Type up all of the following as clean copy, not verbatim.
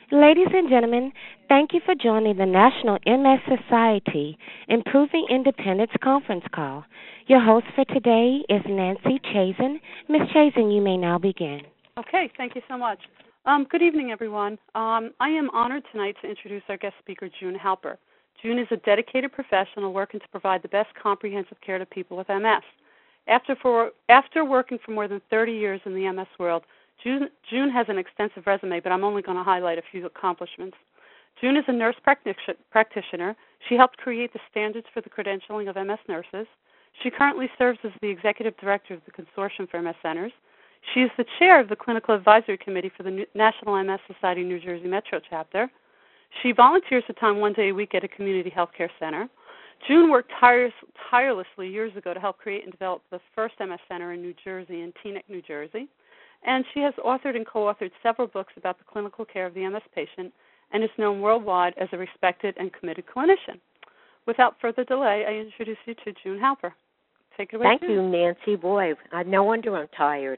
Ladies and gentlemen, thank you for joining the National MS Society Improving Independence conference call. Your host for today is Nancy Chazen. Ms. Chazen, you may now begin. Okay, thank you so much. Good evening, everyone. I am honored tonight to introduce our guest speaker, June Halper. June is a dedicated professional working to provide the best comprehensive care to people with MS. After working for more than 30 years in the MS world, June has an extensive resume, but I'm only going to highlight a few accomplishments. June is a nurse practitioner. She helped create the standards for the credentialing of MS nurses. She currently serves as the executive director of the Consortium for MS Centers. She is the chair of the Clinical Advisory Committee for the National MS Society New Jersey Metro Chapter. She volunteers her time one day a week at a community health care center. June worked tirelessly years ago to help create and develop the first MS Center in New Jersey, in Teaneck, New Jersey. And she has authored and co-authored several books about the clinical care of the MS patient and is known worldwide as a respected and committed clinician. Without further delay, I introduce you to June Halper. Take it away, Thank June. you, Nancy. Boy, no wonder I'm tired.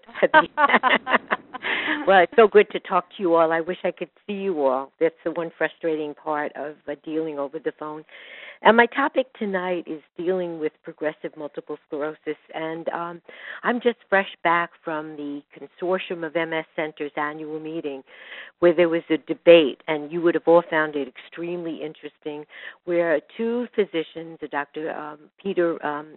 Well, it's so good to talk to you all. I wish I could see you all. That's the one frustrating part of dealing over the phone. And my topic tonight is dealing with progressive multiple sclerosis. And I'm just fresh back from the Consortium of MS Centers annual meeting where there was a debate, and you would have all found it extremely interesting, where two physicians, Dr. Peter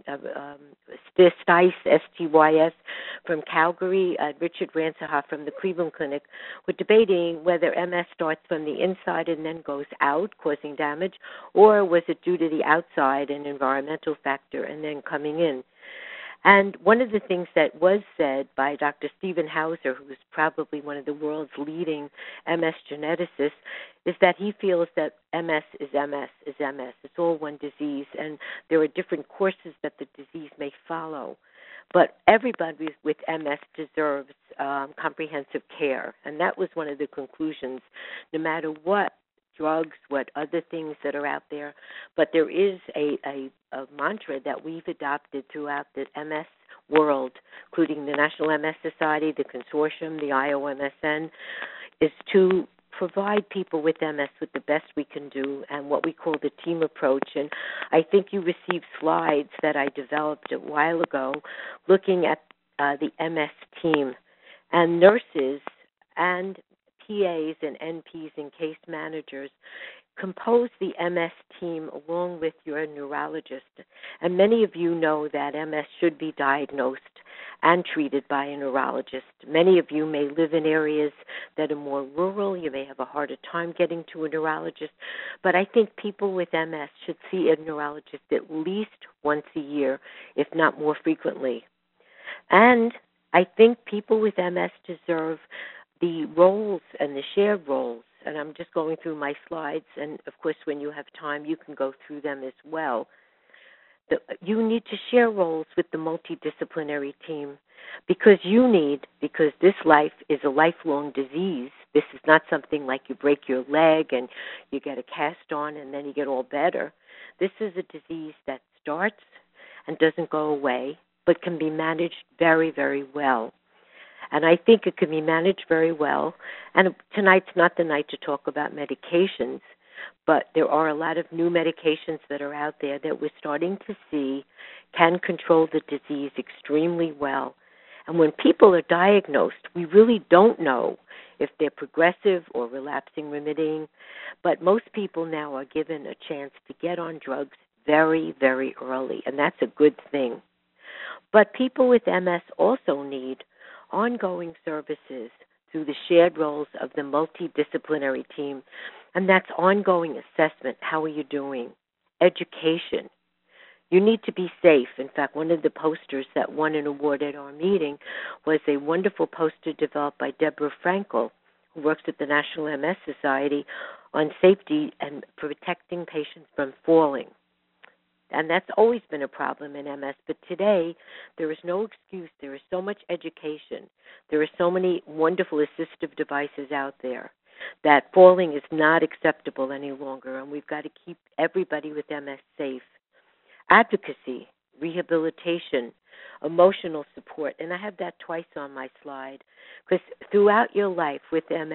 Stys, S-T-Y-S, from Calgary, Richard Ransohoff from the Cleveland Clinic, were debating whether MS starts from the inside and then goes out, causing damage, or was it due to the outside, an environmental factor, and then coming in. And one of the things that was said by Dr. Stephen Hauser, who is probably one of the world's leading MS geneticists, is that he feels that MS is MS is MS. It's all one disease, and there are different courses that the disease may follow. But everybody with MS deserves comprehensive care, and that was one of the conclusions, no matter what drugs, what other things that are out there. But there is a mantra that we've adopted throughout the MS world, including the National MS Society, the Consortium, the IOMSN, is to provide people with MS with the best we can do and what we call the team approach. And I think you received slides that I developed a while ago looking at the MS team, and nurses and PAs and NPs and case managers compose the MS team along with your neurologist. And many of you know that MS should be diagnosed and treated by a neurologist. Many of you may live in areas that are more rural. You may have a harder time getting to a neurologist. But I think people with MS should see a neurologist at least once a year, if not more frequently. And I think people with MS deserve the roles and the shared roles, and I'm just going through my slides, and of course when you have time you can go through them as well. You need to share roles with the multidisciplinary team because this life is a lifelong disease. This is not something like you break your leg and you get a cast on and then you get all better. This is a disease that starts and doesn't go away, but can be managed very, very well. And I think it can be managed very well. And tonight's not the night to talk about medications, but there are a lot of new medications that are out there that we're starting to see can control the disease extremely well. And when people are diagnosed, we really don't know if they're progressive or relapsing remitting, but most people now are given a chance to get on drugs very, very early, and that's a good thing. But people with MS also need ongoing services through the shared roles of the multidisciplinary team, and that's ongoing assessment. How are you doing? Education. You need to be safe. In fact, one of the posters that won an award at our meeting was a wonderful poster developed by Deborah Frankel, who works at the National MS Society, on safety and protecting patients from falling. And that's always been a problem in MS. But today, there is no excuse. There is so much education. There are so many wonderful assistive devices out there that falling is not acceptable any longer, and we've got to keep everybody with MS safe. Advocacy, rehabilitation, emotional support, and I have that twice on my slide, because throughout your life with MS,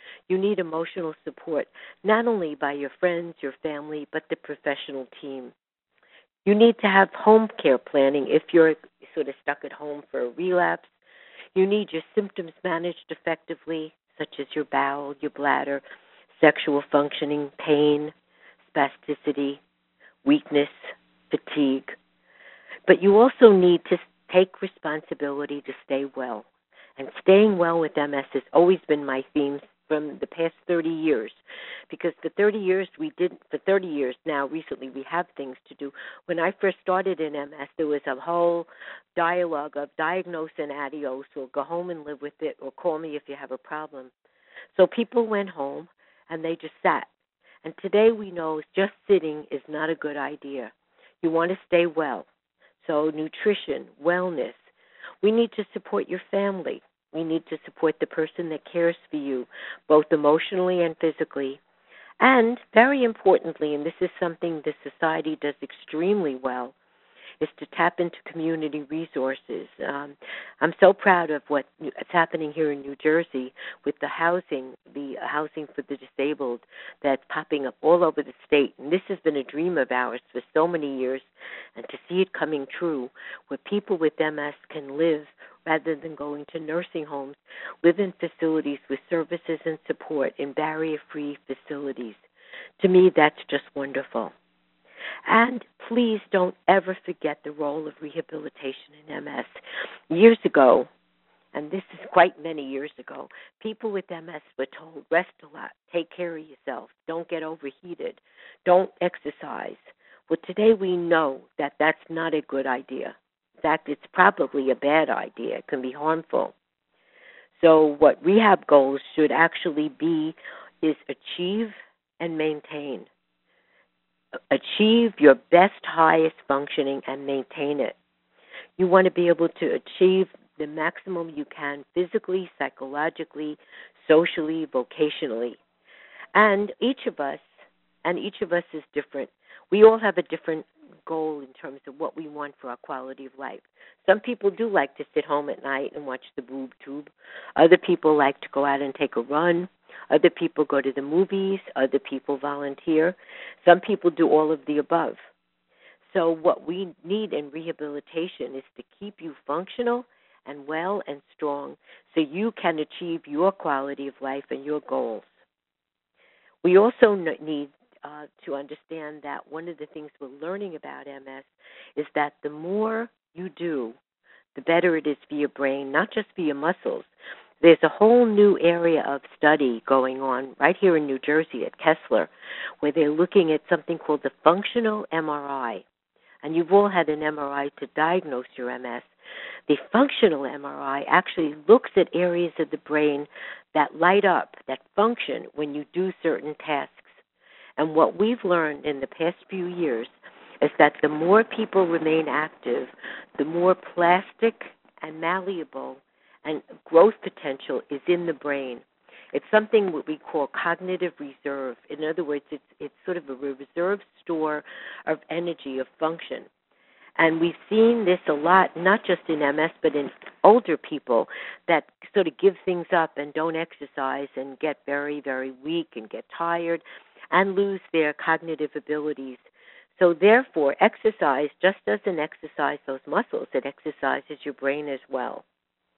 You need emotional support, not only by your friends, your family, but the professional team. You need to have home care planning if you're sort of stuck at home for a relapse. You need your symptoms managed effectively, such as your bowel, your bladder, sexual functioning, pain, spasticity, weakness, fatigue. But you also need to take responsibility to stay well. And staying well with MS has always been my theme from the past 30 years. Because for 30 years now, recently, we have things to do. When I first started in MS, there was a whole dialogue of diagnose and adios, or go home and live with it, or call me if you have a problem. So people went home and they just sat. And today we know just sitting is not a good idea. You want to stay well. So nutrition, wellness. We need to support your family. We need to support the person that cares for you, both emotionally and physically. And very importantly, and this is something the society does extremely well, is to tap into community resources. I'm so proud of what's happening here in New Jersey with the housing for the disabled that's popping up all over the state. And this has been a dream of ours for so many years, and to see it coming true, where people with MS can live rather than going to nursing homes, live in facilities with services and support in barrier-free facilities. To me, that's just wonderful. And please don't ever forget the role of rehabilitation in MS. Years ago, and this is quite many years ago, people with MS were told, rest a lot, take care of yourself, don't get overheated, don't exercise. Well, today we know that that's not a good idea. In fact, it's probably a bad idea. It can be harmful. So what rehab goals should actually be is achieve and maintain. Achieve your best, highest functioning and maintain it. You want to be able to achieve the maximum you can physically, psychologically, socially, vocationally. And each of us is different. We all have a different goal in terms of what we want for our quality of life. Some people do like to sit home at night and watch the boob tube. Other people like to go out and take a run. Other people go to the movies. Other people volunteer. Some people do all of the above. So what we need in rehabilitation is to keep you functional and well and strong so you can achieve your quality of life and your goals. We also need to understand that one of the things we're learning about MS is that the more you do, the better it is for your brain, not just for your muscles. There's a whole new area of study going on right here in New Jersey at Kessler, where they're looking at something called the functional MRI. And you've all had an MRI to diagnose your MS. The functional MRI actually looks at areas of the brain that light up, that function when you do certain tasks. And what we've learned in the past few years is that the more people remain active, the more plastic and malleable and growth potential is in the brain. It's something what we call cognitive reserve. In other words, it's sort of a reserve store of energy, of function. And we've seen this a lot, not just in MS, but in older people that sort of give things up and don't exercise and get very, very weak and get tired and lose their cognitive abilities. So therefore, exercise just doesn't exercise those muscles. It exercises your brain as well.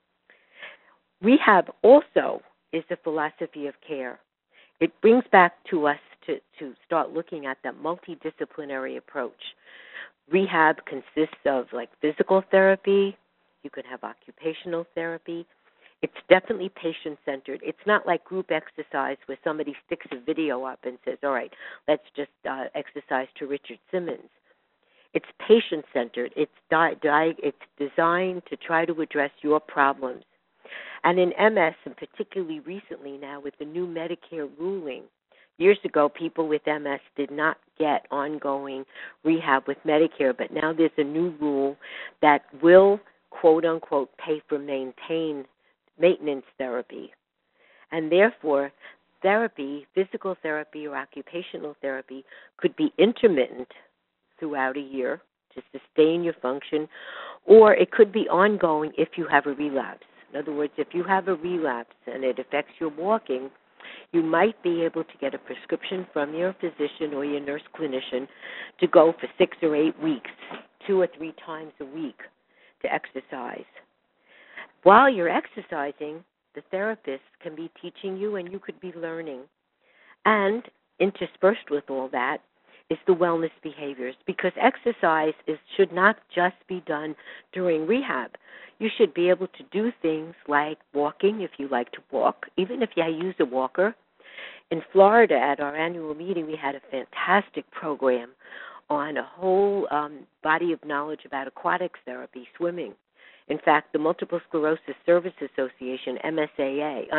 Rehab also is a philosophy of care. It brings back to us to start looking at that multidisciplinary approach. Rehab consists of like physical therapy. You can have occupational therapy. It's definitely patient-centered. It's not like group exercise where somebody sticks a video up and says, all right, let's just exercise to Richard Simmons. It's patient-centered. It's designed to try to address your problems. And in MS, and particularly recently now with the new Medicare ruling, years ago people with MS did not get ongoing rehab with Medicare, but now there's a new rule that will, quote-unquote, pay for maintenance therapy. And therefore, therapy, physical therapy or occupational therapy, could be intermittent throughout a year to sustain your function, or it could be ongoing if you have a relapse. In other words, if you have a relapse and it affects your walking, you might be able to get a prescription from your physician or your nurse clinician to go for 6 or 8 weeks, 2 or 3 times a week to exercise. While you're exercising, the therapist can be teaching you and you could be learning. And interspersed with all that is the wellness behaviors, because exercise should not just be done during rehab. You should be able to do things like walking if you like to walk, even if you use a walker. In Florida at our annual meeting, we had a fantastic program on a whole body of knowledge about aquatics therapy, swimming. In fact, the Multiple Sclerosis Service Association, MSAA,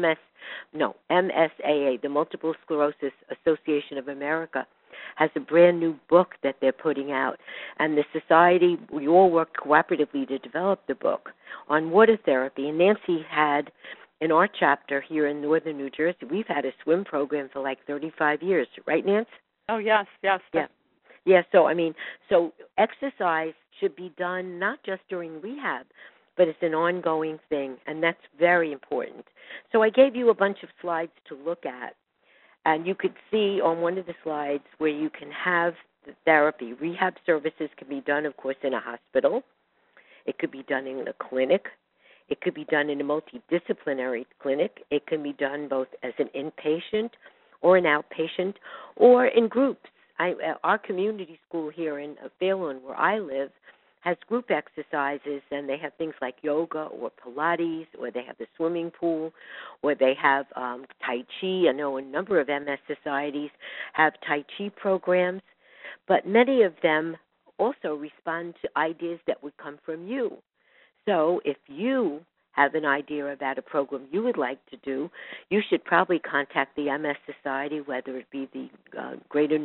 the Multiple Sclerosis Association of America, has a brand new book that they're putting out. And the society, we all worked cooperatively to develop the book on water therapy. And Nancy had, in our chapter here in northern New Jersey, we've had a swim program for like 35 years. Right, Nancy? Oh, yes. Yeah, so exercise should be done not just during rehab, but it's an ongoing thing, and that's very important. So I gave you a bunch of slides to look at, and you could see on one of the slides where you can have the therapy. Rehab services can be done, of course, in a hospital. It could be done in a clinic. It could be done in a multidisciplinary clinic. It can be done both as an inpatient or an outpatient or in groups. Our community school here in Fairlawn, where I live, has group exercises, and they have things like yoga or Pilates, or they have the swimming pool, or they have Tai Chi. I know a number of MS societies have Tai Chi programs, but many of them also respond to ideas that would come from you. So if you have an idea about a program you would like to do, you should probably contact the MS Society, whether it be the Greater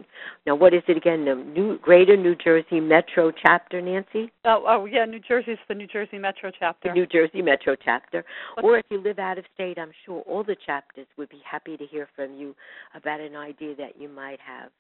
New Jersey Metro Chapter, Nancy? Yeah, New Jersey's the New Jersey Metro Chapter. The New Jersey Metro Chapter. Or if you live out of state, I'm sure all the chapters would be happy to hear from you about an idea that you might have.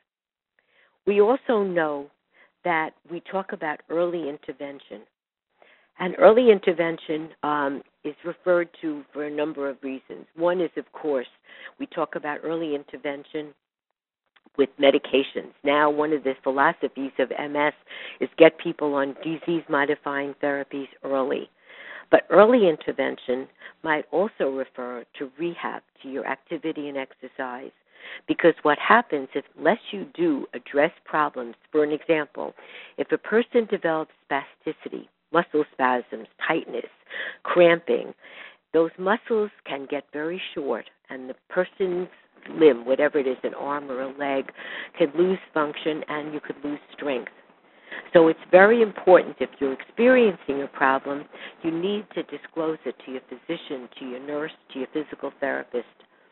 We also know that we talk about early intervention. And early intervention is referred to for a number of reasons. One is, of course, we talk about early intervention with medications. Now, one of the philosophies of MS is get people on disease-modifying therapies early. But early intervention might also refer to rehab, to your activity and exercise. Because what happens, unless you do address problems, for an example, if a person develops spasticity, muscle spasms, tightness, cramping, those muscles can get very short, and the person's limb, whatever it is, an arm or a leg, could lose function and you could lose strength. So it's very important, if you're experiencing a problem, you need to disclose it to your physician, to your nurse, to your physical therapist.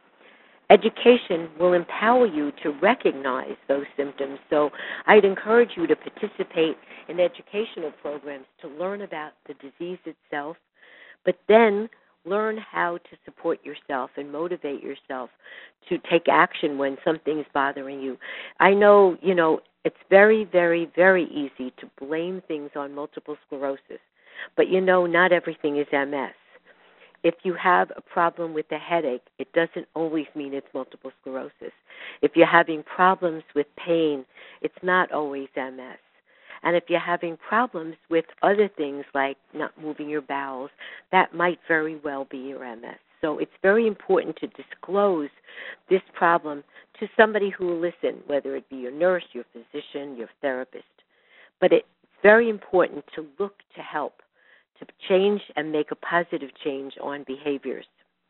Education will empower you to recognize those symptoms, so I'd encourage you to participate in educational programs to learn about the disease itself, but then learn how to support yourself and motivate yourself to take action when something's bothering you. I know, it's very, very, very easy to blame things on multiple sclerosis, but not everything is MS. If you have a problem with a headache, it doesn't always mean it's multiple sclerosis. If you're having problems with pain, it's not always MS. And if you're having problems with other things like not moving your bowels, that might very well be your MS. So it's very important to disclose this problem to somebody who will listen, whether it be your nurse, your physician, your therapist. But it's very important to look to help, to change and make a positive change on behaviors.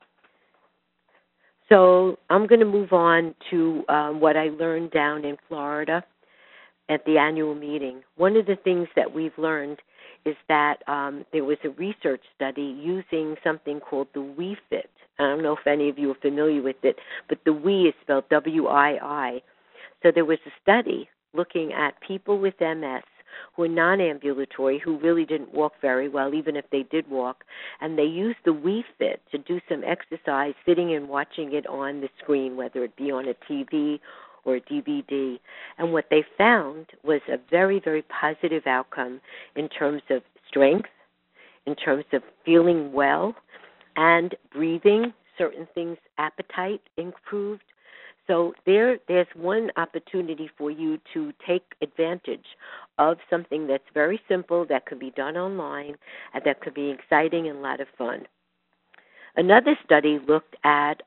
So I'm going to move on to what I learned down in Florida at the annual meeting. One of the things that we've learned is that there was a research study using something called the WII-FIT. I don't know if any of you are familiar with it, but the WII is spelled W-I-I. So there was a study looking at people with MS who are non-ambulatory, who really didn't walk very well, even if they did walk, and they used the WII-FIT to do some exercise sitting and watching it on the screen, whether it be on a TV or a DVD. And what they found was a very, very positive outcome in terms of strength, in terms of feeling well, and breathing, certain things, appetite improved. So there's one opportunity for you to take advantage of something that's very simple, that could be done online, and that could be exciting and a lot of fun. Another study looked at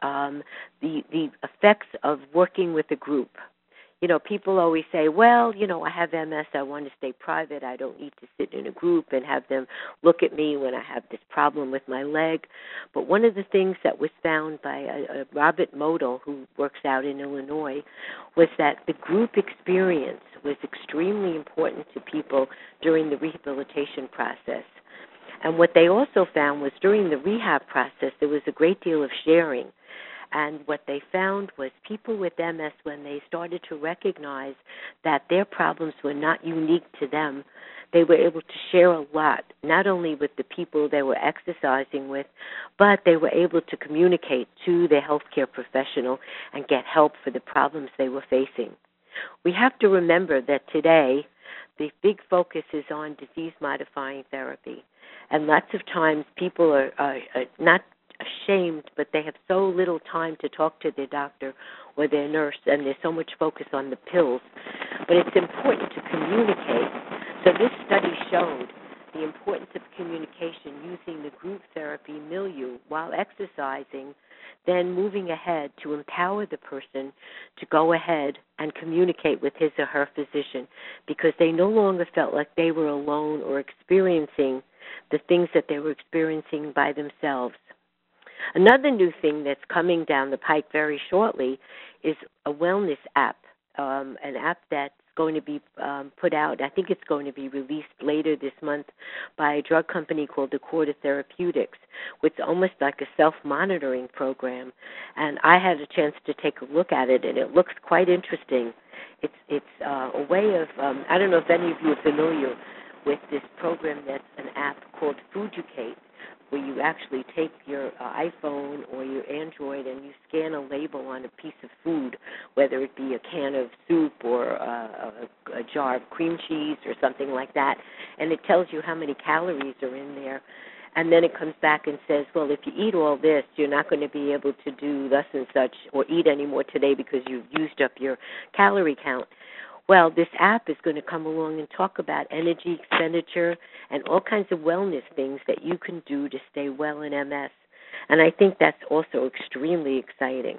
the effects of working with a group. You know, people always say, well, you know, I have MS, I want to stay private, I don't need to sit in a group and have them look at me when I have this problem with my leg. But one of the things that was found by Robert Modell, who works out in Illinois, was that the group experience was extremely important to people during the rehabilitation process. And what they also found was during the rehab process, there was a great deal of sharing. And what they found was people with MS, when they started to recognize that their problems were not unique to them, they were able to share a lot, not only with the people they were exercising with, but they were able to communicate to their healthcare professional and get help for the problems they were facing. We have to remember that today the big focus is on disease-modifying therapy. And lots of times people are not ashamed, but they have so little time to talk to their doctor or their nurse, and there's so much focus on the pills. But it's important to communicate. So this study showed the importance of communication using the group therapy milieu while exercising, then moving ahead to empower the person to go ahead and communicate with his or her physician, because they no longer felt like they were alone or experiencing the things that they were experiencing by themselves. Another new thing that's coming down the pike very shortly is a wellness app, an app that's going to be put out. I think it's going to be released later this month by a drug company called Accorda Therapeutics, which is almost like a self-monitoring program. And I had a chance to take a look at it, and it looks quite interesting. It's a way of, I don't know if any of you are familiar with this program that's an app called Fooducate, where you actually take your iPhone or your Android and you scan a label on a piece of food, whether it be a can of soup or a jar of cream cheese or something like that, and it tells you how many calories are in there. And then it comes back and says, well, if you eat all this, you're not going to be able to do thus and such or eat any more today because you've used up your calorie count. Well, this app is going to come along and talk about energy expenditure and all kinds of wellness things that you can do to stay well in MS. And I think that's also extremely exciting.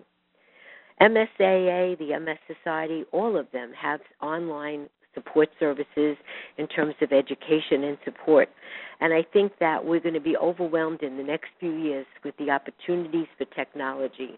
MSAA, the MS Society, all of them have online support services in terms of education and support. And I think that we're going to be overwhelmed in the next few years with the opportunities for technology.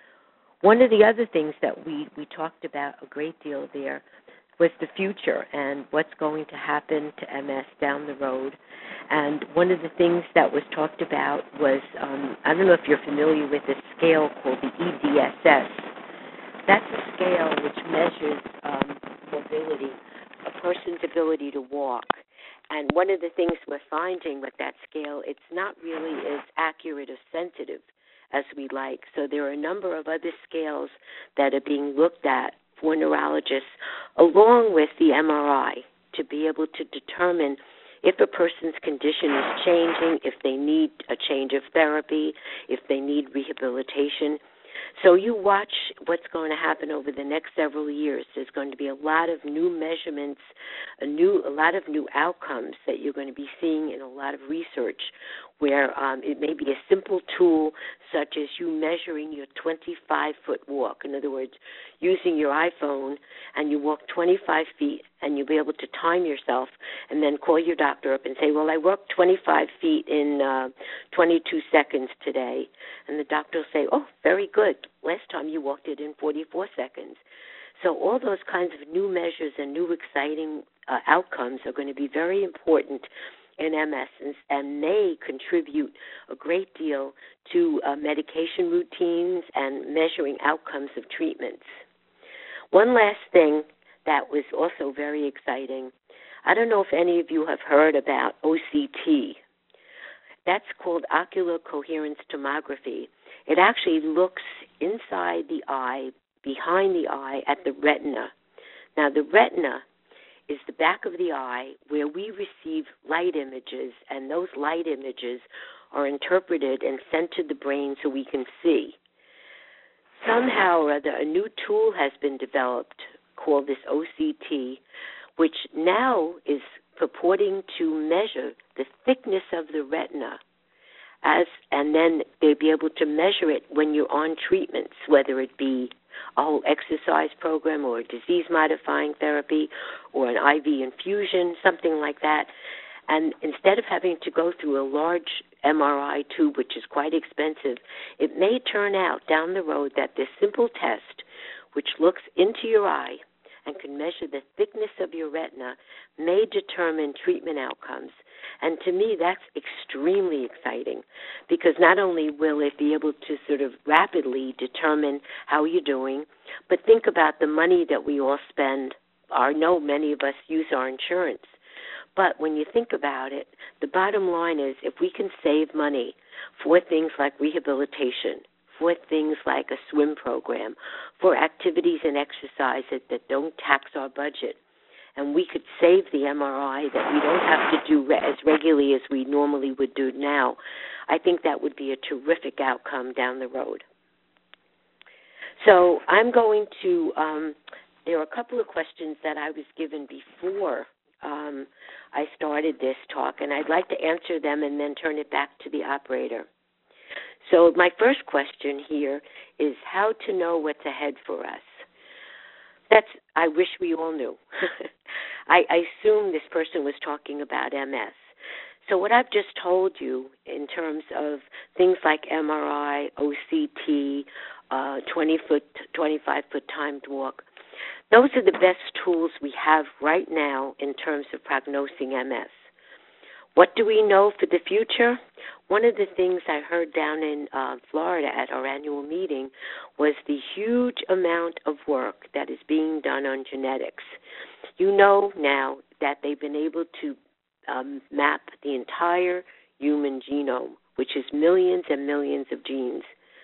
One of the other things that we talked about a great deal there was the future and what's going to happen to MS down the road. And one of the things that was talked about was, I don't know if you're familiar with a scale called the EDSS. That's a scale which measures mobility, a person's ability to walk. And one of the things we're finding with that scale, it's not really as accurate or sensitive as we like. So there are a number of other scales that are being looked at for neurologists, along with the MRI, to be able to determine if a person's condition is changing, if they need a change of therapy, if they need rehabilitation. So you watch what's going to happen over the next several years. There's going to be a lot of new measurements, a lot of new outcomes that you're going to be seeing in a lot of research, where it may be a simple tool such as you measuring your 25-foot walk. In other words, using your iPhone and you walk 25 feet and you'll be able to time yourself and then call your doctor up and say, well, I walked 25 feet in 22 seconds today. And the doctor will say, oh, very good. Last time you walked it in 44 seconds. So all those kinds of new measures and new exciting outcomes are going to be very important in MS, and may contribute a great deal to medication routines and measuring outcomes of treatments. One last thing that was also very exciting, I don't know if any of you have heard about OCT. That's called ocular coherence tomography. It actually looks inside the eye, behind the eye, at the retina. Now, the retina is the back of the eye where we receive light images, and those light images are interpreted and sent to the brain so we can see. Somehow or other, a new tool has been developed called this OCT, which now is purporting to measure the thickness of the retina, and then they'll be able to measure it when you're on treatments, whether it be a whole exercise program or a disease-modifying therapy or an IV infusion, something like that. And instead of having to go through a large MRI tube, which is quite expensive, it may turn out down the road that this simple test, which looks into your eye and can measure the thickness of your retina, may determine treatment outcomes. And to me, that's extremely exciting, because not only will it be able to sort of rapidly determine how you're doing, but think about the money that we all spend. I know many of us use our insurance. But when you think about it, the bottom line is if we can save money for things like rehabilitation, for things like a swim program, for activities and exercises that don't tax our budget, and we could save the MRI that we don't have to do as regularly as we normally would do now, I think that would be a terrific outcome down the road. So I'm going to, there are a couple of questions that I was given before I started this talk, and I'd like to answer them and then turn it back to the operator. So my first question here is how to know what's ahead for us. I wish we all knew. I assume this person was talking about MS. So what I've just told you in terms of things like MRI, OCT, 20-foot, 25-foot timed walk, those are the best tools we have right now in terms of prognosing MS. What do we know for the future? One of the things I heard down in Florida at our annual meeting was the huge amount of work that is being done on genetics. You know now that they've been able to map the entire human genome, which is millions and millions of genes.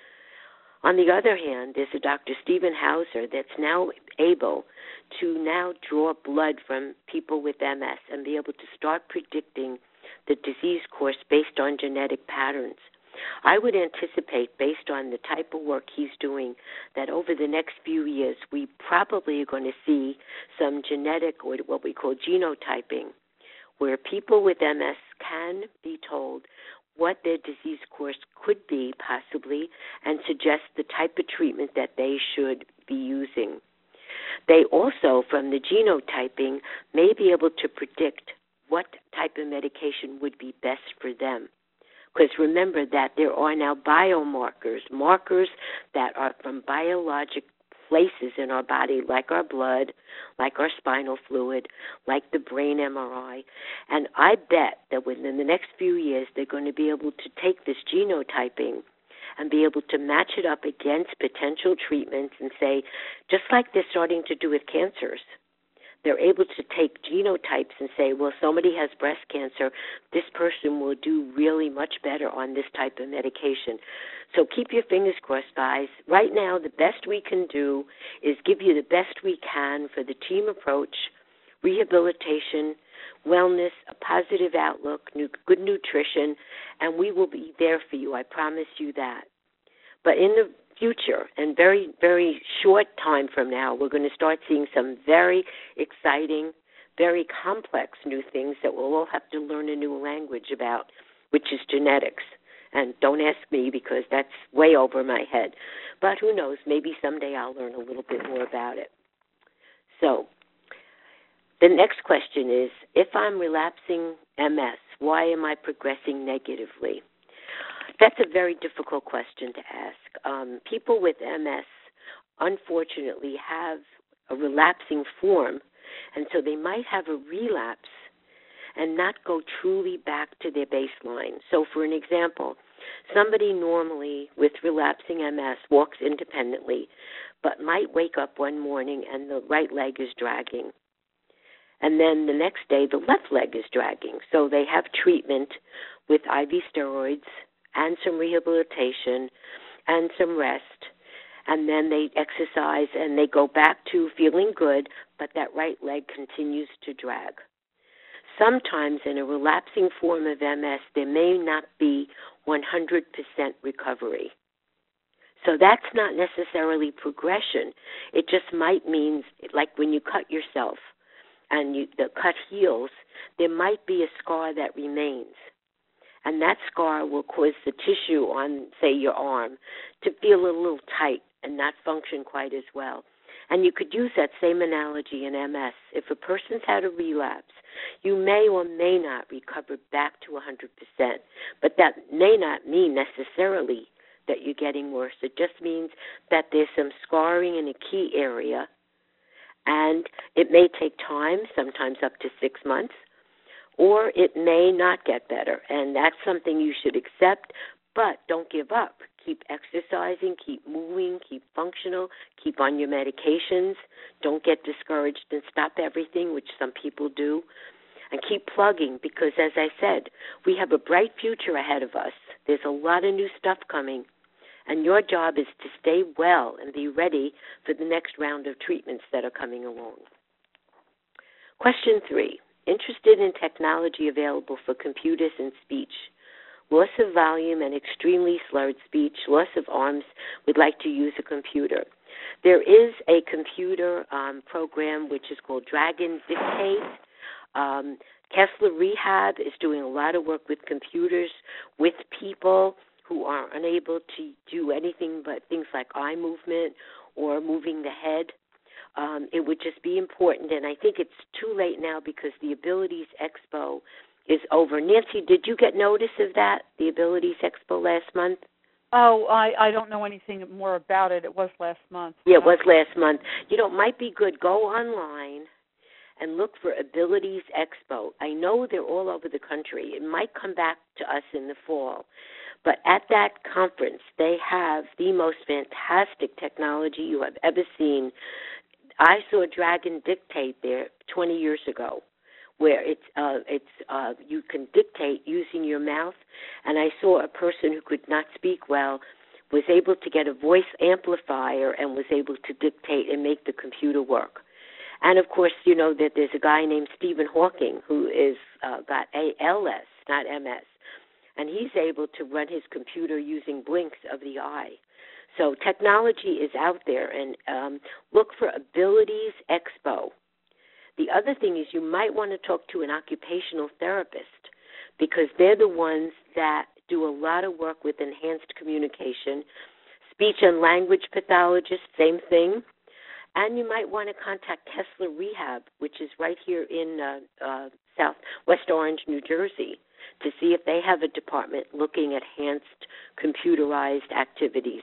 On the other hand, there's a Dr. Stephen Hauser that's now able to now draw blood from people with MS and be able to start predicting the disease course based on genetic patterns. I would anticipate, based on the type of work he's doing, that over the next few years we probably are going to see some genetic, or what we call genotyping, where people with MS can be told what their disease course could be possibly and suggest the type of treatment that they should be using. They also, from the genotyping, may be able to predict what type of medication would be best for them. Because remember that there are now biomarkers, markers that are from biologic places in our body, like our blood, like our spinal fluid, like the brain MRI. And I bet that within the next few years, they're going to be able to take this genotyping and be able to match it up against potential treatments and say, just like they're starting to do with cancers, they're able to take genotypes and say, well, somebody has breast cancer, this person will do really much better on this type of medication. So keep your fingers crossed, guys. Right now, the best we can do is give you the best we can for the team approach, rehabilitation, wellness, a positive outlook, good nutrition, and we will be there for you. I promise you that. But in the future, and very, very short time from now, we're going to start seeing some very exciting, very complex new things that we'll all have to learn a new language about, which is genetics. And don't ask me because that's way over my head. But who knows, maybe someday I'll learn a little bit more about it. So the next question is, if I'm relapsing MS, why am I progressing negatively? That's a very difficult question to ask. People with MS, unfortunately, have a relapsing form, and so they might have a relapse and not go truly back to their baseline. So, for an example, somebody normally with relapsing MS walks independently, but might wake up one morning and the right leg is dragging. And then the next day, the left leg is dragging. So they have treatment with IV steroids and some rehabilitation and some rest, and then they exercise and they go back to feeling good, but that right leg continues to drag. Sometimes in a relapsing form of MS, there may not be 100% recovery. So that's not necessarily progression. It just might mean, like when you cut yourself and the cut heals, there might be a scar that remains. And that scar will cause the tissue on, say, your arm to feel a little tight and not function quite as well. And you could use that same analogy in MS. If a person's had a relapse, you may or may not recover back to 100%, but that may not mean necessarily that you're getting worse. It just means that there's some scarring in a key area, and it may take time, sometimes up to 6 months, or it may not get better, and that's something you should accept, but don't give up. Keep exercising, keep moving, keep functional, keep on your medications. Don't get discouraged and stop everything, which some people do, and keep plugging because, as I said, we have a bright future ahead of us. There's a lot of new stuff coming, and your job is to stay well and be ready for the next round of treatments that are coming along. Question 3. Interested in technology available for computers and speech. Loss of volume and extremely slurred speech, loss of arms, would like to use a computer. There is a computer program which is called Dragon Dictate. Kessler Rehab is doing a lot of work with computers, with people who are unable to do anything but things like eye movement or moving the head. It would just be important, and I think it's too late now because the Abilities Expo is over. Nancy, did you get notice of that, the Abilities Expo last month? Oh, I don't know anything more about it. It was last month. Yeah, it was last month. You know, it might be good. Go online and look for Abilities Expo. I know they're all over the country. It might come back to us in the fall. But at that conference, they have the most fantastic technology you have ever seen. I saw Dragon Dictate there 20 years ago, where you can dictate using your mouth, and I saw a person who could not speak well was able to get a voice amplifier and was able to dictate and make the computer work. And of course, you know that there's a guy named Stephen Hawking who is got ALS, not MS, and he's able to run his computer using blinks of the eye. So technology is out there, and look for Abilities Expo. The other thing is you might want to talk to an occupational therapist because they're the ones that do a lot of work with enhanced communication. Speech and language pathologists, same thing. And you might want to contact Kessler Rehab, which is right here in West Orange, New Jersey, to see if they have a department looking at enhanced computerized activities.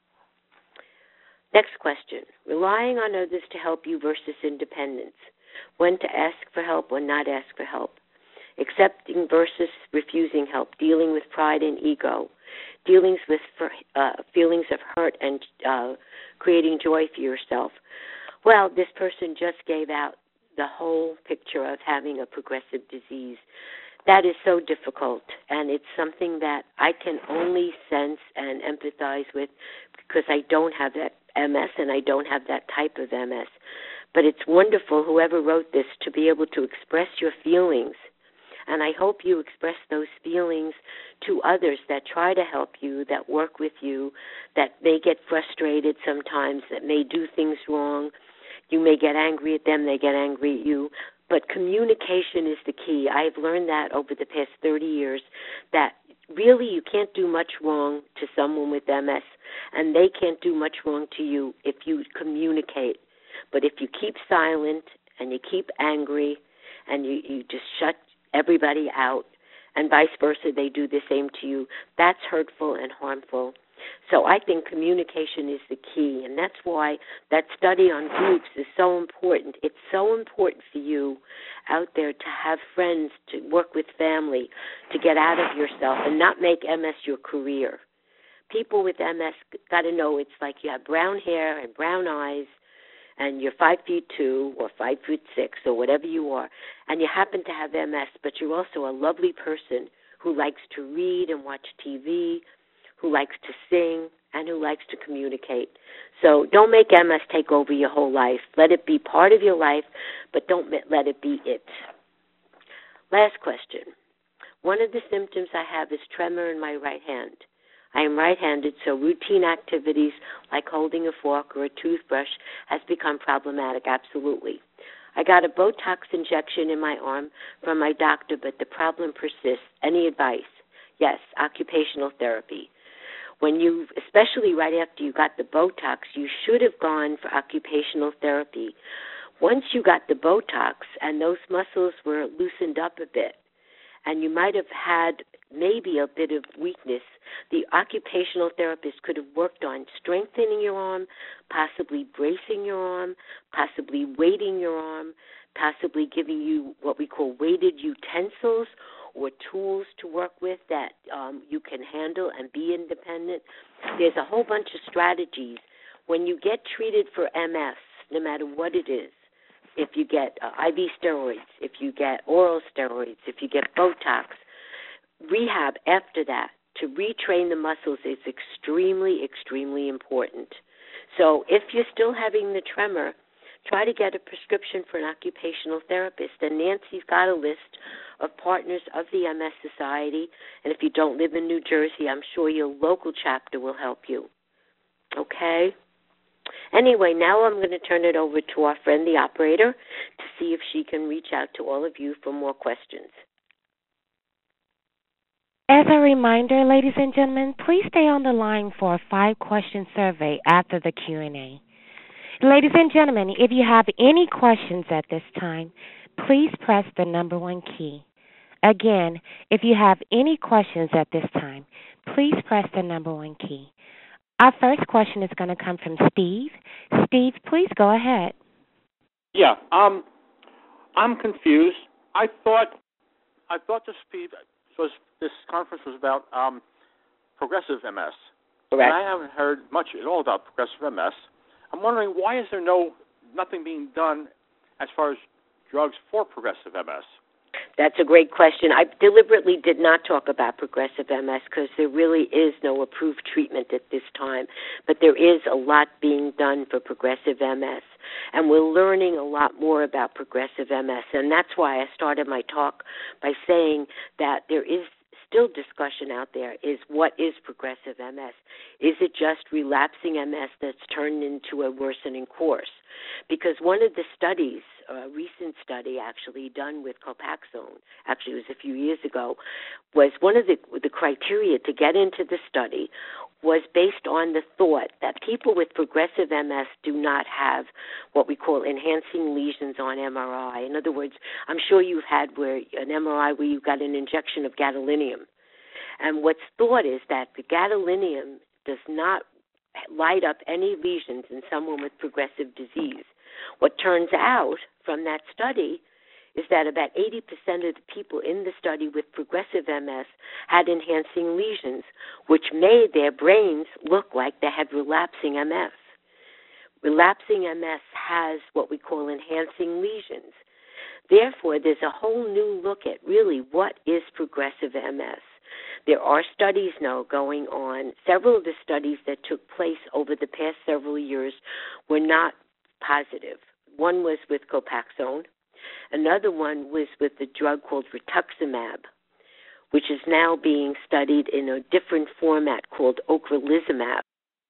Next question. Relying on others to help you versus independence. When to ask for help or not ask for help. Accepting versus refusing help. Dealing with pride and ego. Dealings with feelings of hurt and creating joy for yourself. Well, this person just gave out the whole picture of having a progressive disease. That is so difficult, and it's something that I can only sense and empathize with because I don't have that MS and I don't have that type of MS. But it's wonderful, whoever wrote this, to be able to express your feelings. And I hope you express those feelings to others that try to help you, that work with you, that may get frustrated sometimes, that may do things wrong. You may get angry at them, they get angry at you. But communication is the key. I've learned that over the past 30 years, that really you can't do much wrong to someone with MS, and they can't do much wrong to you if you communicate. But if you keep silent and you keep angry and you just shut everybody out, and vice versa, they do the same to you, that's hurtful and harmful. So I think communication is the key, and that's why that study on groups is so important. It's so important for you out there to have friends, to work with family, to get out of yourself and not make MS your career. People with MS got to know it's like you have brown hair and brown eyes, and you're 5'2" or 5'6" or whatever you are, and you happen to have MS, but you're also a lovely person who likes to read and watch TV, who likes to sing, and who likes to communicate. So don't make MS take over your whole life. Let it be part of your life, but don't let it be it. Last question. One of the symptoms I have is tremor in my right hand. I am right-handed, so routine activities like holding a fork or a toothbrush has become problematic, absolutely. I got a Botox injection in my arm from my doctor, but the problem persists. Any advice? Yes, occupational therapy. Especially right after you got the Botox, you should have gone for occupational therapy. Once you got the Botox and those muscles were loosened up a bit, and you might have had maybe a bit of weakness, the occupational therapist could have worked on strengthening your arm, possibly bracing your arm, possibly weighting your arm, possibly giving you what we call weighted utensils or tools to work with that you can handle and be independent. There's a whole bunch of strategies. When you get treated for MS, no matter what it is, if you get IV steroids, if you get oral steroids, if you get Botox, rehab after that to retrain the muscles is extremely, extremely important. So if you're still having the tremor, try to get a prescription for an occupational therapist. And Nancy's got a list of partners of the MS Society. And if you don't live in New Jersey, I'm sure your local chapter will help you. Okay? Anyway, now I'm going to turn it over to our friend, the operator, to see if she can reach out to all of you for more questions. As a reminder, ladies and gentlemen, please stay on the line for a 5-question survey after the Q&A. Ladies and gentlemen, if you have any questions at this time, please press the number 1 key. Again, if you have any questions at this time, please press the number 1 key. Our first question is going to come from Steve. Steve, please go ahead. Yeah, I'm confused. I thought this conference was about progressive MS. Correct. And I haven't heard much at all about progressive MS. I'm wondering, why is there nothing being done as far as drugs for progressive MS? That's a great question. I deliberately did not talk about progressive MS because there really is no approved treatment at this time. But there is a lot being done for progressive MS. And we're learning a lot more about progressive MS. And that's why I started my talk by saying that there is still discussion out there is what is progressive MS? Is it just relapsing MS that's turned into a worsening course? Because one of the studies, a recent study actually done with Copaxone, actually it was a few years ago, was one of the criteria to get into the study was based on the thought that people with progressive MS do not have what we call enhancing lesions on MRI. In other words, I'm sure you've had an MRI where you got an injection of gadolinium. And what's thought is that the gadolinium does not light up any lesions in someone with progressive disease. What turns out from that study is that about 80% of the people in the study with progressive MS had enhancing lesions, which made their brains look like they had relapsing MS. Relapsing MS has what we call enhancing lesions. Therefore, there's a whole new look at really what is progressive MS. There are studies now going on. Several of the studies that took place over the past several years were not positive. One was with Copaxone. Another one was with a drug called rituximab, which is now being studied in a different format called ocrelizumab.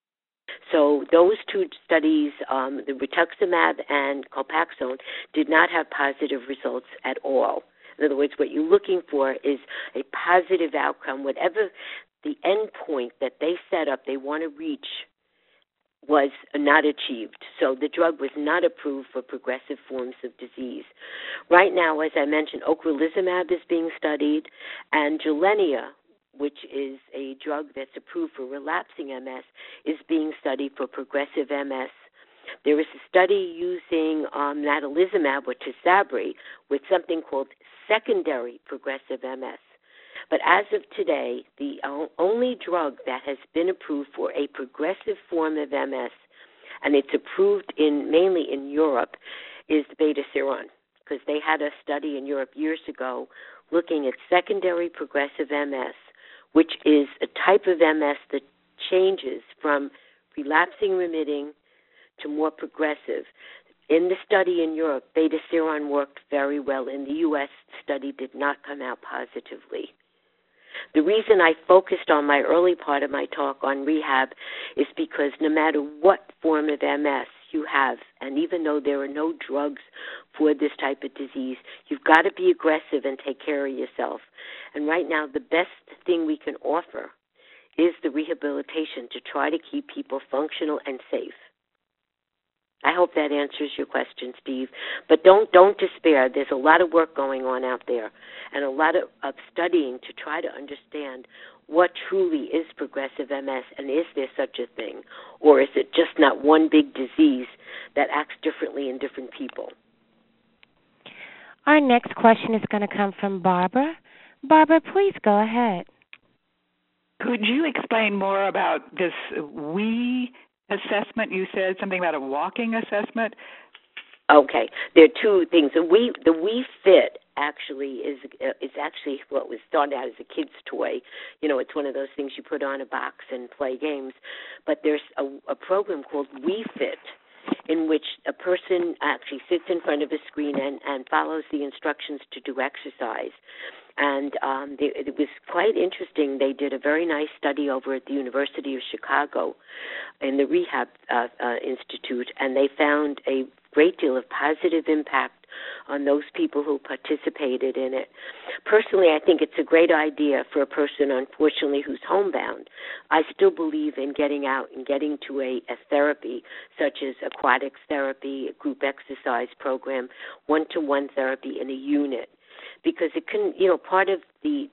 So those two studies, the rituximab and Copaxone, did not have positive results at all. In other words, what you're looking for is a positive outcome. Whatever the end point that they set up, they want to reach, was not achieved. So the drug was not approved for progressive forms of disease. Right now, as I mentioned, ocrelizumab is being studied, and Gilenya, which is a drug that's approved for relapsing MS, is being studied for progressive MS. There is a study using natalizumab or Tysabri with something called secondary progressive MS. But as of today, the only drug that has been approved for a progressive form of MS, and it's approved mainly in Europe, is the beta-seron, because they had a study in Europe years ago looking at secondary progressive MS, which is a type of MS that changes from relapsing remitting to more progressive. In the study in Europe, beta-seron worked very well. In the U.S., the study did not come out positively. The reason I focused on my early part of my talk on rehab is because no matter what form of MS you have, and even though there are no drugs for this type of disease, you've got to be aggressive and take care of yourself. And right now, the best thing we can offer is the rehabilitation to try to keep people functional and safe. I hope that answers your question, Steve. But don't despair. There's a lot of work going on out there and a lot of studying to try to understand what truly is progressive MS, and is there such a thing? Or is it just not one big disease that acts differently in different people? Our next question is going to come from Barbara. Barbara, please go ahead. Could you explain more about this WE assessment? You said something about a walking assessment. Okay, there are two things. The WE Fit actually is actually what was started out as a kid's toy. You know, it's one of those things you put on a box and play games. But there's a program called WE Fit, in which a person actually sits in front of a screen and follows the instructions to do exercise. And it was quite interesting. They did a very nice study over at the University of Chicago in the Rehab Institute, and they found a great deal of positive impact on those people who participated in it. Personally, I think it's a great idea for a person, unfortunately, who's homebound. I still believe in getting out and getting to a therapy, such as aquatics therapy, a group exercise program, one-to-one therapy in a unit, because it can, you know, part of the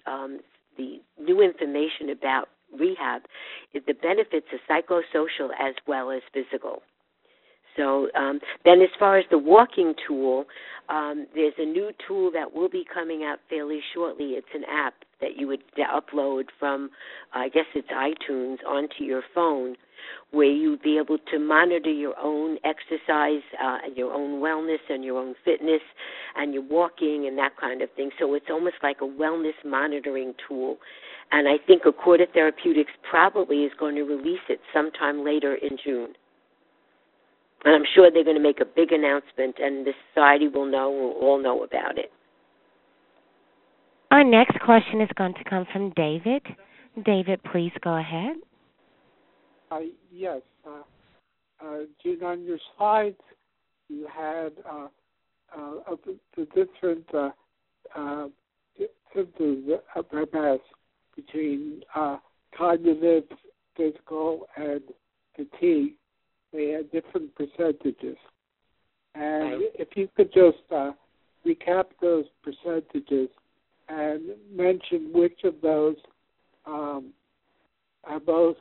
new information about rehab is the benefits of psychosocial as well as physical. So then as far as the walking tool, there's a new tool that will be coming out fairly shortly. It's an app that you would upload from, I guess it's iTunes, onto your phone, where you'd be able to monitor your own exercise, your own wellness and your own fitness and your walking and that kind of thing. So it's almost like a wellness monitoring tool. And I think Accorda Therapeutics probably is going to release it sometime later in June. And I'm sure they're going to make a big announcement, and the society will all know about it. Our next question is going to come from David. David, please go ahead. Yes. June, on your slides, you had the different symptoms of MS between cognitive, physical, and fatigue. They had different percentages. And if you could just recap those percentages and mention which of those are most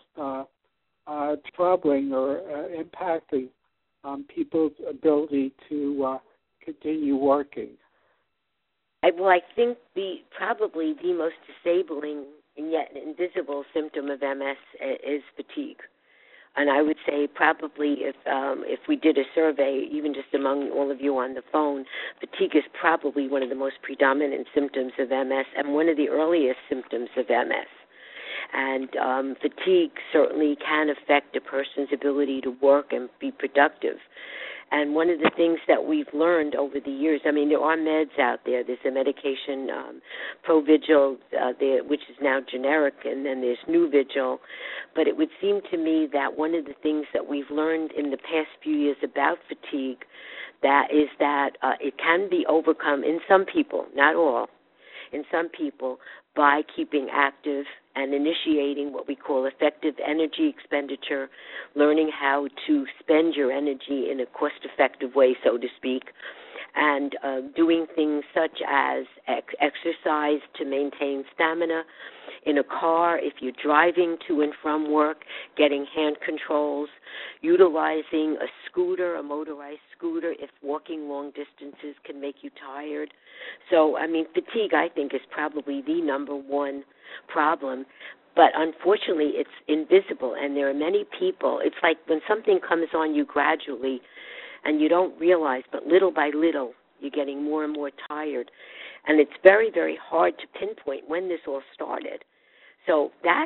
troubling or impacting people's ability to continue working. Well, I think probably the most disabling and yet invisible symptom of MS is fatigue. And I would say probably if we did a survey, even just among all of you on the phone, fatigue is probably one of the most predominant symptoms of MS and one of the earliest symptoms of MS. And fatigue certainly can affect a person's ability to work and be productive. And one of the things that we've learned over the years, I mean, there are meds out there. There's a medication, Provigil, which is now generic, and then there's Nuvigil. But it would seem to me that one of the things that we've learned in the past few years about fatigue is that it can be overcome in some people, not all, in some people, by keeping active and initiating what we call effective energy expenditure, learning how to spend your energy in a cost-effective way, so to speak, and doing things such as exercise to maintain stamina. In a car, if you're driving to and from work, getting hand controls, utilizing a scooter, a motorized scooter, if walking long distances can make you tired. So, I mean, fatigue, I think, is probably the number one problem. But unfortunately, it's invisible, and there are many people. It's like when something comes on you gradually and you don't realize, but little by little, you're getting more and more tired. And it's very, very hard to pinpoint when this all started. So that's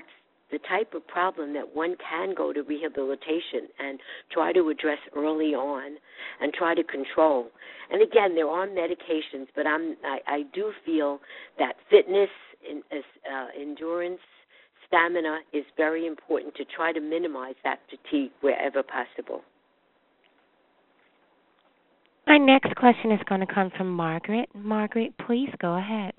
the type of problem that one can go to rehabilitation and try to address early on and try to control. And again, there are medications, but I do feel that fitness, endurance, stamina is very important to try to minimize that fatigue wherever possible. Our next question is going to come from Margaret. Margaret, please go ahead.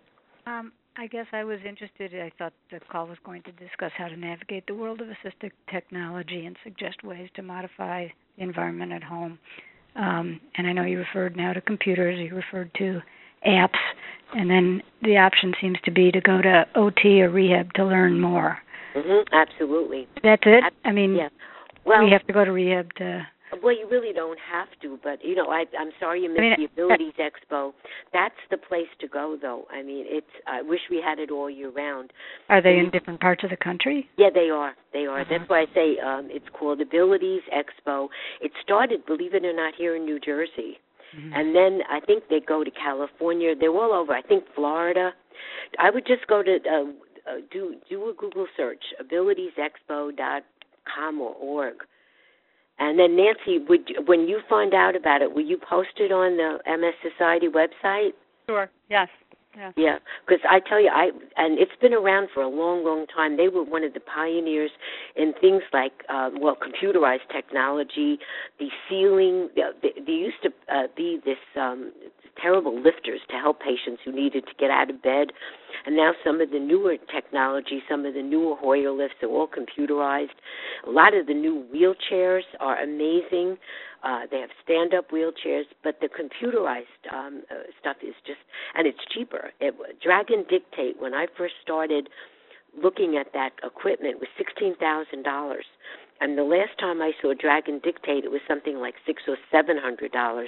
I guess I was interested. I thought the call was going to discuss how to navigate the world of assistive technology and suggest ways to modify the environment at home. And I know you referred now to computers, you referred to apps, and then the option seems to be to go to OT or rehab to learn more. Absolutely. That's it? I mean, yeah. Well, we have to go to rehab to... Well, you really don't have to, but, I'm sorry you missed the Abilities Expo. That's the place to go, though. I mean, I wish we had it all year round. Are they in different parts of the country? Yeah, they are. They are. That's why I say it's called Abilities Expo. It started, believe it or not, here in New Jersey. And then I think they go to California. They're all over. I think Florida. I would just go to do a Google search, abilitiesexpo.com or org. And then, Nancy, when you find out about it, will you post it on the MS Society website? Sure, yes. Yeah, because I tell you, and it's been around for a long, long time. They were one of the pioneers in things like, computerized technology, the ceiling. There used to be this terrible lifters to help patients who needed to get out of bed. And now some of the newer technology, some of the newer Hoyer lifts are all computerized. A lot of the new wheelchairs are amazing. They have stand-up wheelchairs, but the computerized stuff is just, and it's cheaper. Dragon Dictate, when I first started looking at that equipment, was $16,000. And the last time I saw Dragon Dictate, it was something like $600 or $700.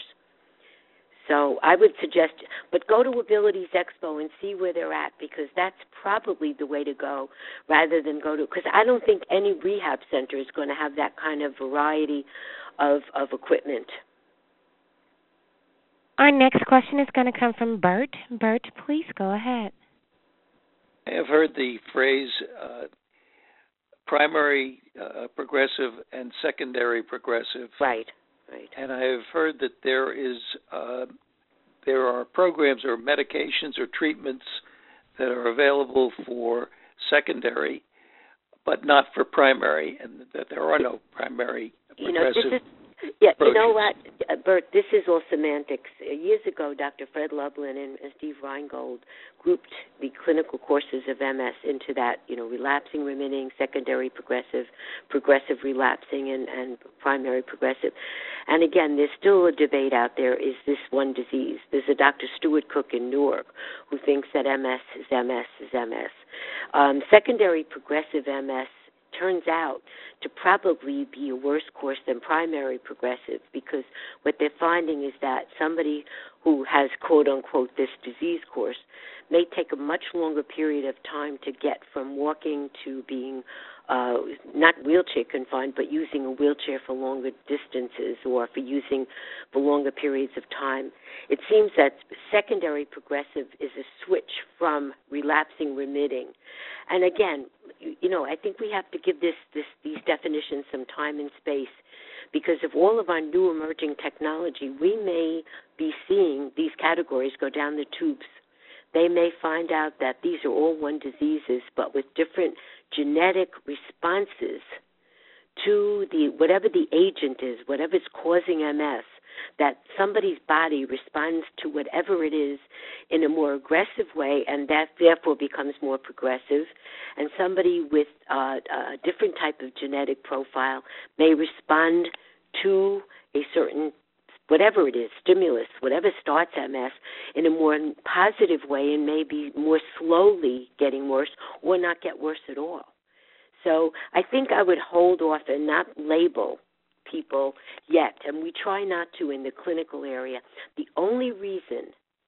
So I would suggest, but go to Abilities Expo and see where they're at, because that's probably the way to go, rather than go to, because I don't think any rehab center is going to have that kind of variety of equipment. Our next question is going to come from Bert. Bert, please go ahead. I have heard the phrase primary progressive and secondary progressive. Right. And I have heard that there are programs or medications or treatments that are available for secondary, but not for primary, and that there are no primary progressive approaches. You know what, Bert, this is all semantics. Years ago, Dr. Fred Lublin and Steve Reingold grouped the clinical courses of MS into that, relapsing remitting, secondary progressive, progressive relapsing, and primary progressive. And again, there's still a debate out there, is this one disease? There's a Dr. Stuart Cook in Newark who thinks that MS is MS is MS. Secondary progressive MS turns out to probably be a worse course than primary progressive, because what they're finding is that somebody who has, quote-unquote, this disease course may take a much longer period of time to get from walking to being not wheelchair confined, but using a wheelchair for longer distances or for using for longer periods of time. It seems that secondary progressive is a switch from relapsing remitting. And again, I think we have to give these definitions some time and space, because of all of our new emerging technology, we may be seeing these categories go down the tubes. They may find out that these are all one diseases, but with different genetic responses to whatever the agent is, whatever's causing MS, that somebody's body responds to whatever it is in a more aggressive way, and that therefore becomes more progressive. And somebody with a different type of genetic profile may respond to a certain, whatever it is, stimulus, whatever starts MS, in a more positive way, and maybe more slowly getting worse or not get worse at all. So I think I would hold off and not label people yet, and we try not to in the clinical area. The only reason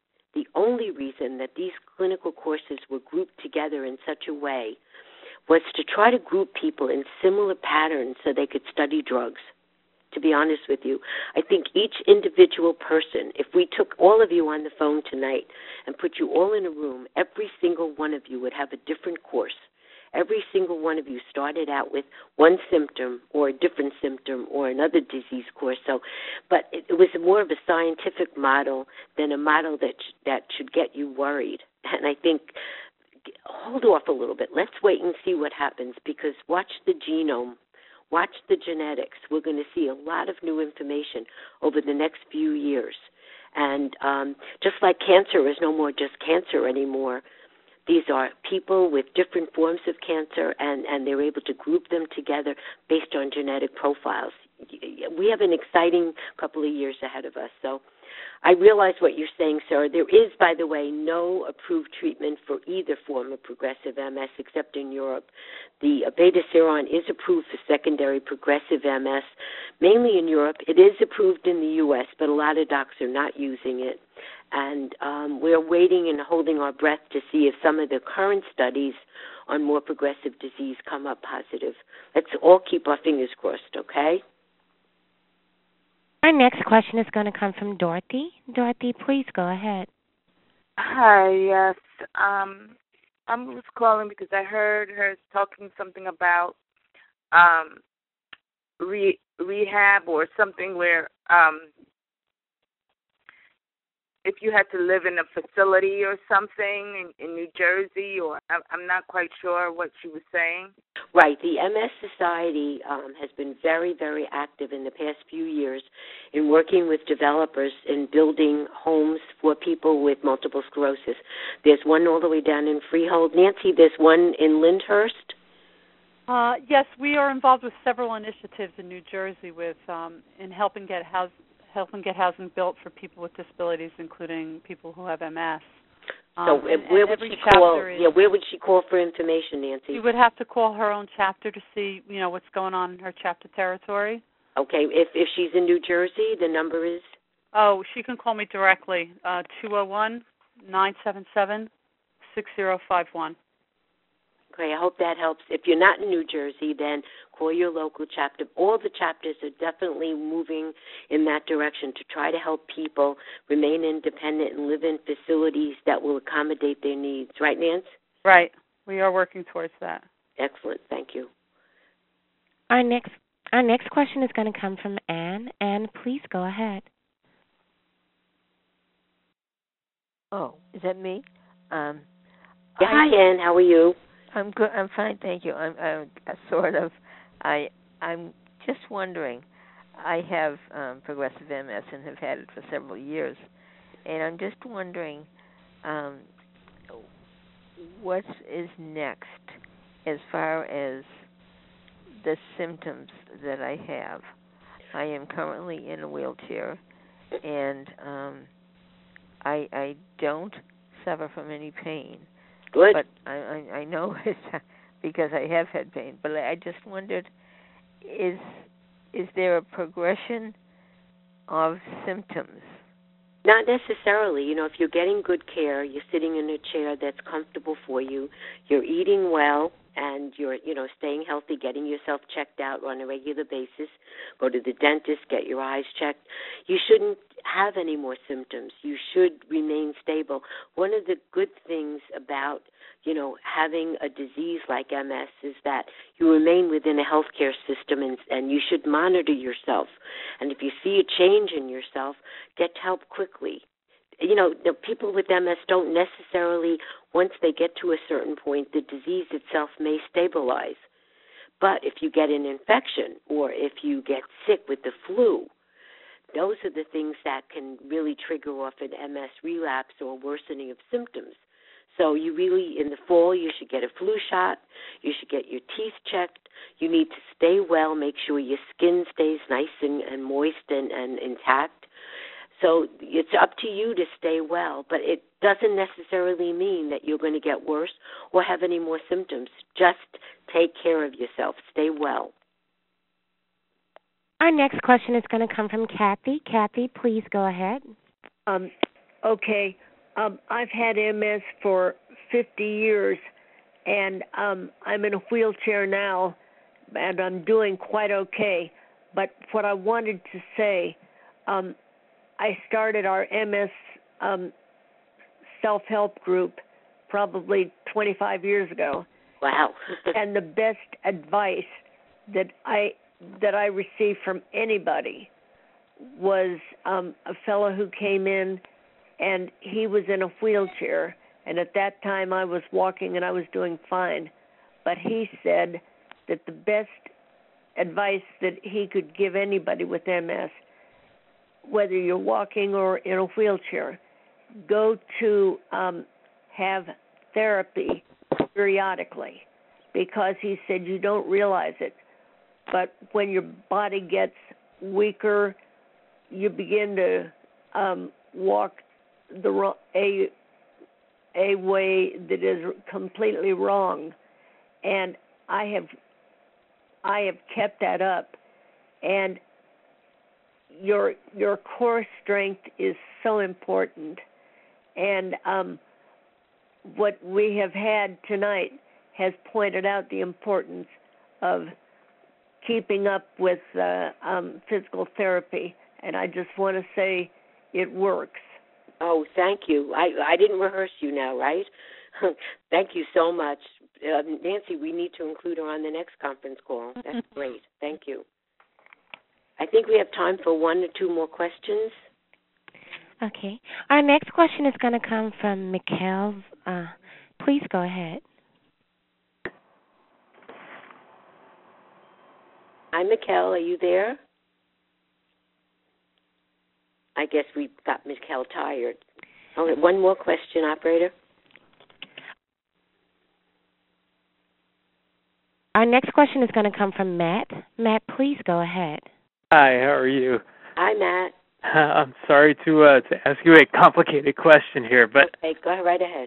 that these clinical courses were grouped together in such a way was to try to group people in similar patterns so they could study drugs. To be honest with you, I think each individual person, if we took all of you on the phone tonight and put you all in a room, every single one of you would have a different course. every single one of you started out with one symptom or a different symptom or another disease course. But it was more of a scientific model than a model that should get you worried. And I think hold off a little bit. Let's wait and see what happens, because watch the genome. Watch the genetics. We're going to see a lot of new information over the next few years. And just like cancer is no more just cancer anymore, these are people with different forms of cancer, and they're able to group them together based on genetic profiles. We have an exciting couple of years ahead of us. So I realize what you're saying, Sarah. There is, by the way, no approved treatment for either form of progressive MS except in Europe. The beta-seron is approved for secondary progressive MS, mainly in Europe. It is approved in the U.S., but a lot of docs are not using it. And we're waiting and holding our breath to see if some of the current studies on more progressive disease come up positive. Let's all keep our fingers crossed, okay? Our next question is going to come from Dorothy. Dorothy, please go ahead. Hi, yes. I was calling because I heard her talking something about rehab or something where if you had to live in a facility or something in New Jersey, or I'm not quite sure what she was saying. Right. The MS Society has been very, very active in the past few years in working with developers in building homes for people with multiple sclerosis. There's one all the way down in Freehold. Nancy, there's one in Lyndhurst. Yes, we are involved with several initiatives in New Jersey with in helping get housing built for people with disabilities, including people who have MS. So where would she call? Where would she call for information, Nancy? She would have to call her own chapter to see, what's going on in her chapter territory. Okay. If she's in New Jersey, the number is? Oh, she can call me directly, 201-977-6051. Okay, I hope that helps. If you're not in New Jersey, then call your local chapter. All the chapters are definitely moving in that direction to try to help people remain independent and live in facilities that will accommodate their needs. Right, Nance? Right. We are working towards that. Excellent. Thank you. Our next question is going to come from Anne. Anne, please go ahead. Oh, is that me? Hi, Anne. How are you? I'm good. I'm fine, thank you. I'm just wondering. I have progressive MS and have had it for several years, and I'm just wondering what is next as far as the symptoms that I have. I am currently in a wheelchair, and I don't suffer from any pain. Good. But I know it's because I have had pain. But I just wondered, is there a progression of symptoms? Not necessarily. If you're getting good care, you're sitting in a chair that's comfortable for you, you're eating well, and you're, staying healthy, getting yourself checked out on a regular basis, go to the dentist, get your eyes checked, you shouldn't have any more symptoms. You should remain stable. One of the good things about, having a disease like MS is that you remain within a healthcare system, and you should monitor yourself. And if you see a change in yourself, get help quickly. The people with MS don't necessarily, once they get to a certain point, the disease itself may stabilize. But if you get an infection or if you get sick with the flu, those are the things that can really trigger off an MS relapse or worsening of symptoms. So you really, in the fall, you should get a flu shot. You should get your teeth checked. You need to stay well, make sure your skin stays nice and moist and intact. So it's up to you to stay well, but it doesn't necessarily mean that you're going to get worse or have any more symptoms. Just take care of yourself. Stay well. Our next question is going to come from Kathy. Kathy, please go ahead. Okay. I've had MS for 50 years, and I'm in a wheelchair now, and I'm doing quite okay. But what I wanted to say, I started our MS self-help group probably 25 years ago, Wow. And the best advice that I received from anybody was a fellow who came in, and he was in a wheelchair, and at that time I was walking and I was doing fine. But he said that the best advice that he could give anybody with MS, whether you're walking or in a wheelchair, go to have therapy periodically, because he said you don't realize it, but when your body gets weaker, you begin to walk a way that is completely wrong. And I have kept that up, and your core strength is so important. And what we have had tonight has pointed out the importance of keeping up with physical therapy, and I just want to say it works. Oh, thank you. I didn't rehearse you now, right? Thank you so much. Nancy, we need to include her on the next conference call. That's great. Thank you. I think we have time for one or two more questions. Okay. Our next question is going to come from Mikhail. Please go ahead. Hi, Mikhail. Are you there? I guess we got Mikhail tired. Okay, one more question, operator. Our next question is going to come from Matt. Matt, please go ahead. Hi, how are you? Hi, Matt. I'm sorry to ask you a complicated question here, but okay, go right ahead.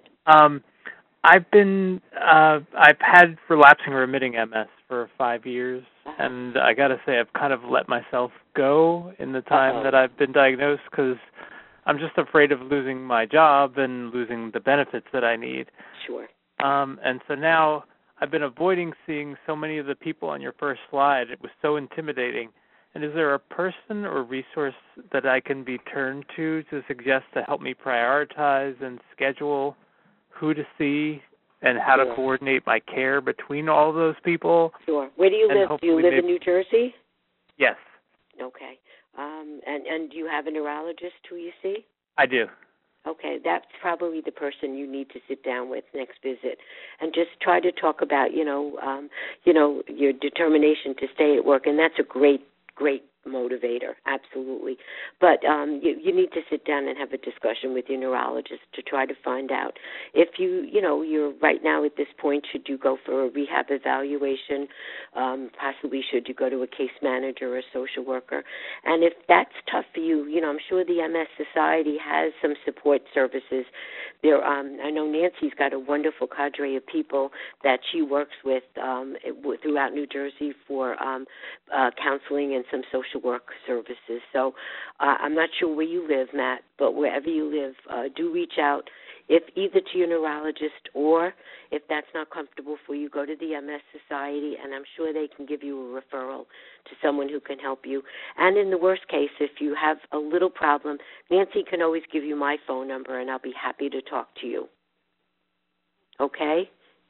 I've had relapsing remitting MS for 5 years, and I got to say I've kind of let myself go in the time that I've been diagnosed, because I'm just afraid of losing my job and losing the benefits that I need. Sure. And so now I've been avoiding seeing so many of the people on your first slide. It was so intimidating. And is there a person or resource that I can be turned to suggest to help me prioritize and schedule who to see and how to coordinate my care between all those people? Sure. Where do you live? Do you live in New Jersey? Yes. Okay. And do you have a neurologist who you see? I do. Okay, that's probably the person you need to sit down with next visit, and just try to talk about, your determination to stay at work, and that's a great motivator, absolutely. But you need to sit down and have a discussion with your neurologist to try to find out if you're right now at this point, should you go for a rehab evaluation, possibly should you go to a case manager or a social worker. And if that's tough for you, I'm sure the MS Society has some support services. There, I know Nancy's got a wonderful cadre of people that she works with throughout New Jersey for counseling and some social work services. So I'm not sure where you live, Matt, but wherever you live, do reach out, if either to your neurologist, or if that's not comfortable for you, go to the MS Society, and I'm sure they can give you a referral to someone who can help you. And in the worst case, if you have a little problem, Nancy can always give you my phone number, and I'll be happy to talk to you. Okay?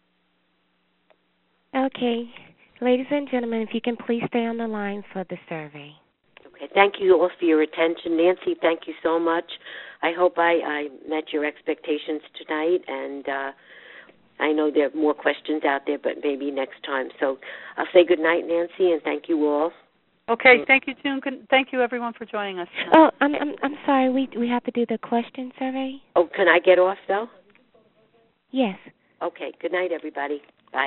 Okay. Ladies and gentlemen, if you can please stay on the line for the survey. Okay. Thank you all for your attention. Nancy, thank you so much. I hope I met your expectations tonight, and I know there are more questions out there, but maybe next time. So I'll say good night, Nancy, and thank you all. Okay, thank you, June. Thank you, everyone, for joining us tonight. Oh, I'm sorry. We have to do the question survey. Oh, can I get off though? Yes. Okay. Good night, everybody. Bye.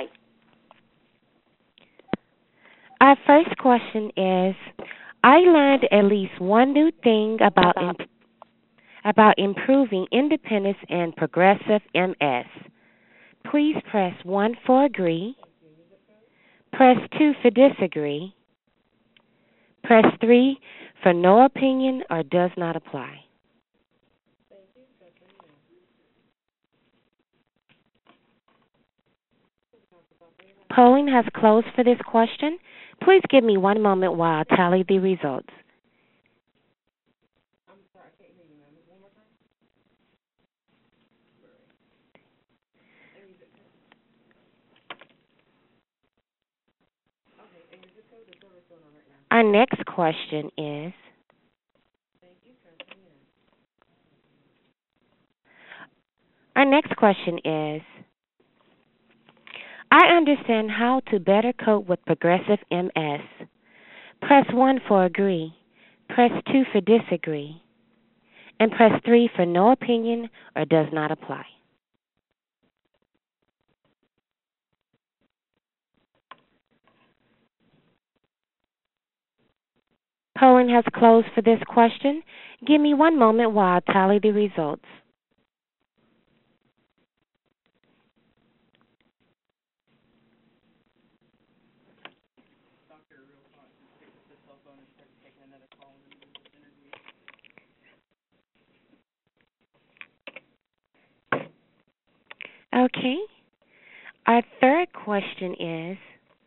Our first question is, I learned at least one new thing about improving independence and progressive MS. Please press 1 for agree, press 2 for disagree, press 3 for no opinion or does not apply. Polling has closed for this question. Please give me one moment while I tally the results. Our next question is, I understand how to better cope with progressive MS. Press 1 for agree, press 2 for disagree, and press 3 for no opinion or does not apply. Polling has closed for this question. Give me one moment while I tally the results. Okay. Our third question is,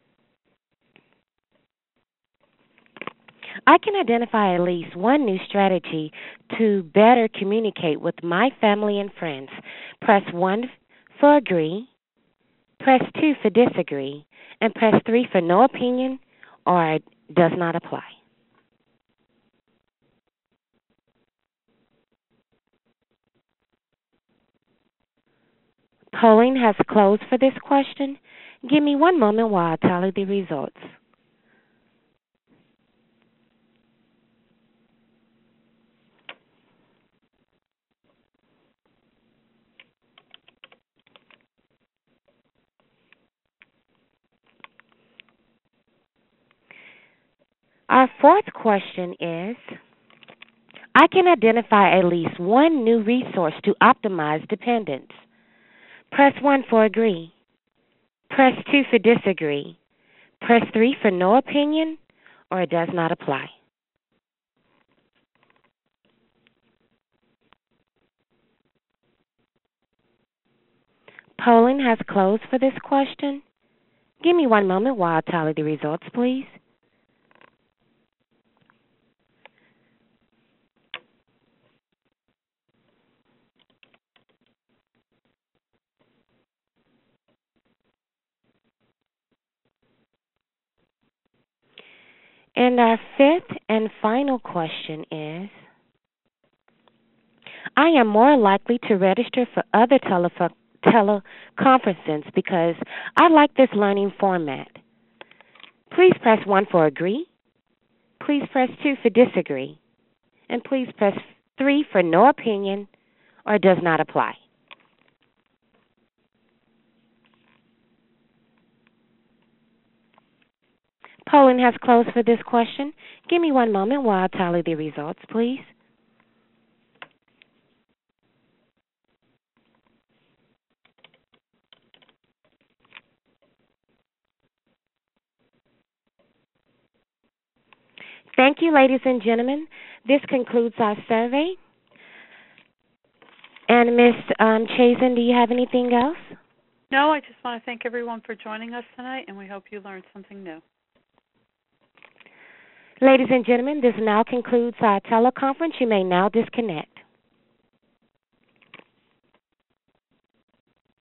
I can identify at least one new strategy to better communicate with my family and friends. Press 1 for agree, press 2 for disagree, and press 3 for no opinion or does not apply. Polling has closed for this question. Give me one moment while I tally the results. Our fourth question is, I can identify at least one new resource to optimize dependence. Press 1 for agree, press 2 for disagree, press 3 for no opinion, or it does not apply. Polling has closed for this question. Give me one moment while I tally the results, please. And our fifth and final question is, I am more likely to register for other teleconferences because I like this learning format. Please press 1 for agree, please press 2 for disagree, and please press 3 for no opinion or does not apply. Polling has closed for this question. Give me one moment while I tally the results, please. Thank you, ladies and gentlemen. This concludes our survey. And Ms. Chazen, do you have anything else? No, I just want to thank everyone for joining us tonight, and we hope you learned something new. Ladies and gentlemen, this now concludes our teleconference. You may now disconnect.